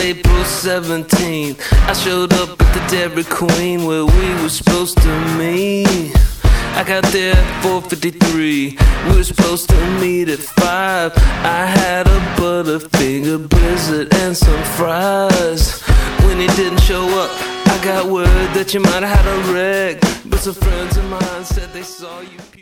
April 17th, I showed up at the Dairy Queen where we were supposed to meet. I got there at 4:53. We were supposed to meet at 5. I had a Butterfinger Blizzard and some fries. When he didn't show up, I got word that you might have had a wreck, but some friends of mine said they saw you